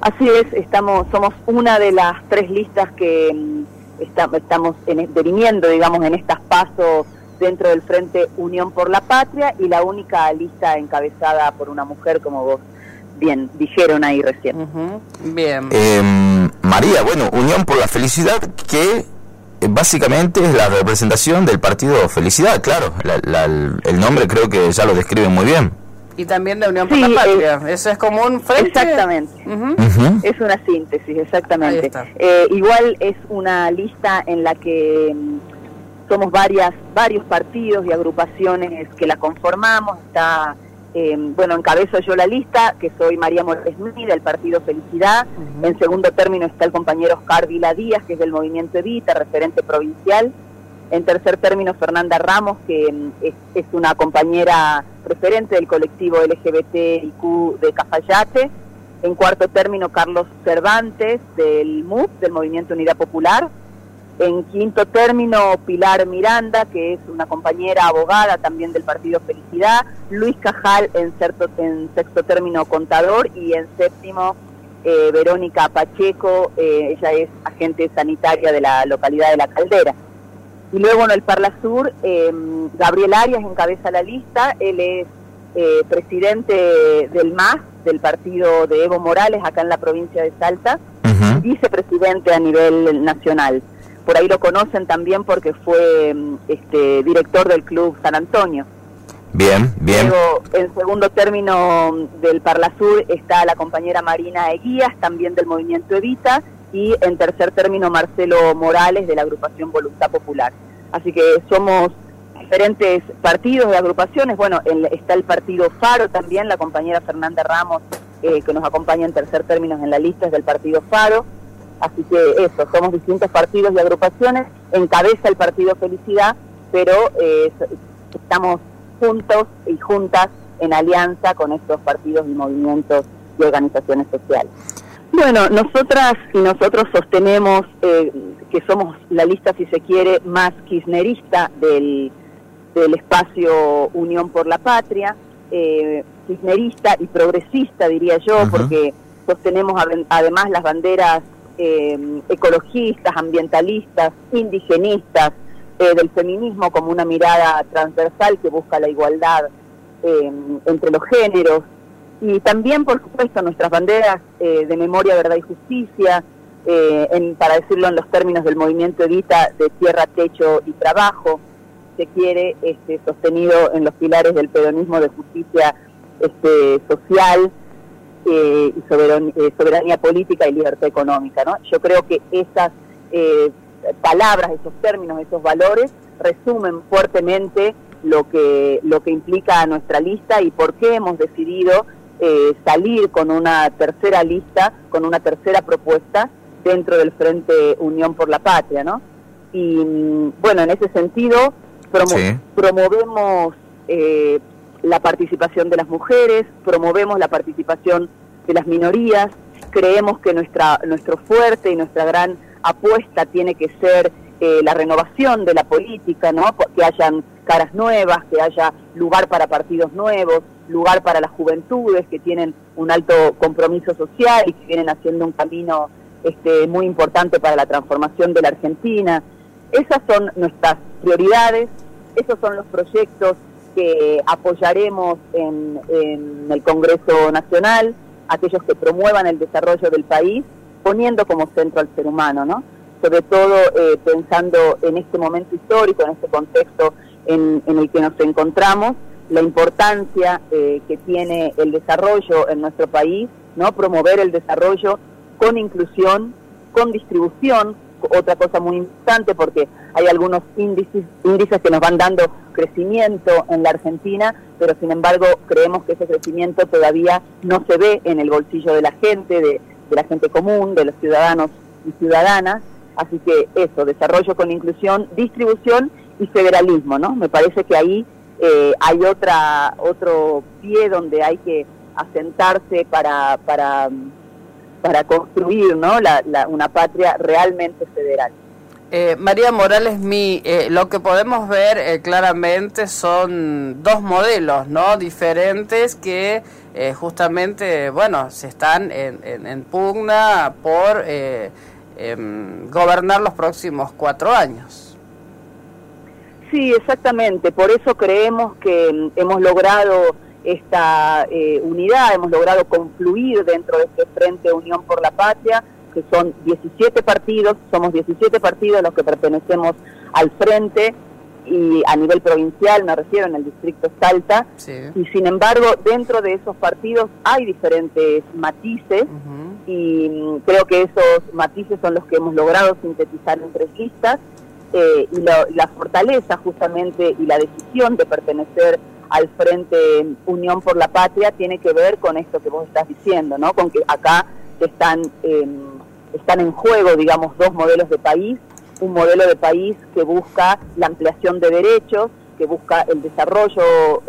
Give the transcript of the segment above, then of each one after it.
Así es, somos una de las 3 listas que estamos dirimiendo, digamos, en estas pasos dentro del Frente Unión por la Patria, y la única lista encabezada por una mujer, como vos bien dijeron ahí recién. Bien. María, bueno, Unión por la Felicidad, que básicamente es la representación del partido Felicidad, claro, el nombre creo que ya lo describe muy bien. Y también de Unión por la Patria, eso es como un frente. Exactamente, es una síntesis, exactamente. Igual es una lista en la que somos varios partidos y agrupaciones que la conformamos. Está, encabezo yo la lista, que soy María Morales Mí, del partido Felicidad. En segundo término está el compañero Oscar Vila Díaz, que es del movimiento Evita, referente provincial. En tercer término, Fernanda Ramos, que es una compañera referente del colectivo LGBTIQ de Cafayate. En cuarto término, Carlos Cervantes, del MUP, del Movimiento Unidad Popular. En quinto término, Pilar Miranda, que es una compañera abogada también del partido Felicidad. Luis Cajal, en sexto término, contador. Y en séptimo, Verónica Pacheco, ella es agente sanitaria de la localidad de La Caldera. Y luego en el Parla Sur, Gabriel Arias encabeza la lista. Él es presidente del MAS, del partido de Evo Morales, acá en la provincia de Salta, vicepresidente a nivel nacional. Por ahí lo conocen también porque fue director del Club San Antonio. Bien. Luego, en segundo término del Parla Sur está la compañera Marina Eguías, también del movimiento Evita. Y en tercer término, Marcelo Morales, de la agrupación Voluntad Popular. Así que somos diferentes partidos de agrupaciones. Bueno, está el partido Faro también, la compañera Fernanda Ramos, que nos acompaña en tercer término en la lista, es del partido Faro. Así que eso, somos distintos partidos y agrupaciones. Encabeza el partido Felicidad, pero estamos juntos y juntas en alianza con estos partidos y movimientos y organizaciones sociales. Bueno, nosotras y nosotros sostenemos que somos la lista, si se quiere, más kirchnerista del espacio Unión por la Patria, kirchnerista y progresista, diría yo, porque sostenemos además las banderas ecologistas, ambientalistas, indigenistas, del feminismo como una mirada transversal que busca la igualdad entre los géneros. Y también, por supuesto, nuestras banderas de memoria, verdad y justicia, para decirlo en los términos del movimiento Evita, de tierra, techo y trabajo, se quiere, sostenido en los pilares del peronismo de justicia social y soberanía política y libertad económica, ¿no? Yo creo que esas palabras, esos términos, esos valores resumen fuertemente lo que implica a nuestra lista y por qué hemos decidido salir con una tercera lista, con una tercera propuesta dentro del Frente Unión por la Patria, ¿no? Y bueno, en ese sentido promovemos la participación de las mujeres, promovemos la participación de las minorías. Creemos que nuestro fuerte y nuestra gran apuesta tiene que ser la renovación de la política, ¿no? Que hayan caras nuevas, que haya lugar para partidos nuevos, lugar para las juventudes que tienen un alto compromiso social y que vienen haciendo un camino muy importante para la transformación de la Argentina. Esas son nuestras prioridades, esos son los proyectos que apoyaremos en el Congreso Nacional, aquellos que promuevan el desarrollo del país, poniendo como centro al ser humano, ¿no? Sobre todo pensando en este momento histórico, en este contexto en el que nos encontramos, la importancia que tiene el desarrollo en nuestro país, ¿no? Promover el desarrollo con inclusión, con distribución, otra cosa muy importante porque hay algunos índices que nos van dando crecimiento en la Argentina, pero sin embargo creemos que ese crecimiento todavía no se ve en el bolsillo de la gente, de la gente común, de los ciudadanos y ciudadanas. Así que eso, desarrollo con inclusión, distribución y federalismo, ¿no? Me parece que ahí hay otro pie donde hay que asentarse para construir, ¿no? una patria realmente federal. María Morales Mí, lo que podemos ver claramente son dos modelos, ¿no? Diferentes que justamente, bueno, se están en pugna por gobernar los próximos 4 años. Sí, exactamente. Por eso creemos que hemos logrado esta unidad, hemos logrado confluir dentro de este Frente Unión por la Patria, que son 17 partidos, somos 17 partidos los que pertenecemos al Frente, y a nivel provincial, me refiero, en el distrito Salta, sí. Y sin embargo, dentro de esos partidos hay diferentes matices, y creo que esos matices son los que hemos logrado sintetizar en 3 listas, y la fortaleza justamente y la decisión de pertenecer al Frente Unión por la Patria tiene que ver con esto que vos estás diciendo, ¿no? Con que acá están en juego, digamos, 2 modelos de país. Un modelo de país que busca la ampliación de derechos, que busca el desarrollo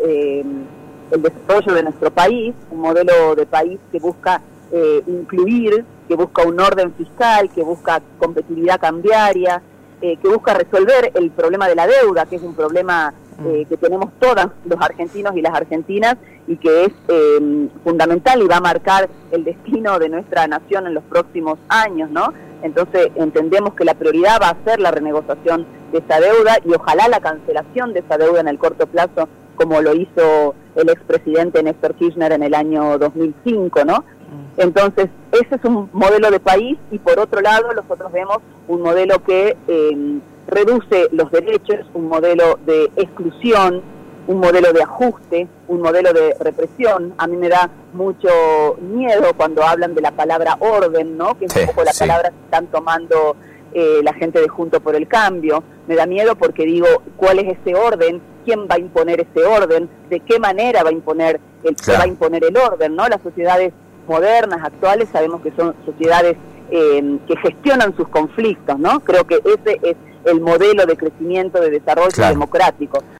de nuestro país, un modelo de país que busca incluir, que busca un orden fiscal, que busca competitividad cambiaria, que busca resolver el problema de la deuda, que es un problema que tenemos todos los argentinos y las argentinas, y que es fundamental y va a marcar el destino de nuestra nación en los próximos años, ¿no? Entonces entendemos que la prioridad va a ser la renegociación de esa deuda y ojalá la cancelación de esa deuda en el corto plazo, como lo hizo el expresidente Néstor Kirchner en el año 2005, ¿no? Entonces ese es un modelo de país, y por otro lado nosotros vemos un modelo que reduce los derechos, un modelo de exclusión, un modelo de ajuste, un modelo de represión. A mí me da mucho miedo cuando hablan de la palabra orden, ¿no? Que es un poco la palabra que están tomando la gente de Juntos por el Cambio. Me da miedo porque digo, ¿cuál es ese orden? ¿Quién va a imponer ese orden? ¿De qué manera va a imponer va a imponer el orden, ¿no? Las sociedades modernas, actuales, sabemos que son sociedades que gestionan sus conflictos, ¿no? Creo que ese es el modelo de crecimiento, de desarrollo democrático.